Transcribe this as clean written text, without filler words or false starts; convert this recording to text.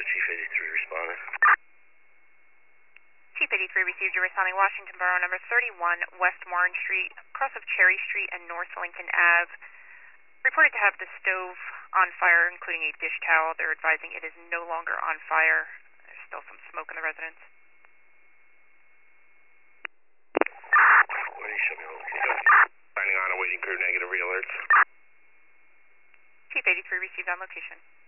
Chief 83 responding. Chief 83 received your responding Washington Borough number 31 West Warren Street, cross of Cherry Street and North Lincoln Ave. Reported to have the stove on fire, including a dish towel. They're advising it is no longer on fire. There's still some smoke in the residence. Why do you show me the location? Signing on, awaiting crew, negative re-alerts. Chief 83 received on location.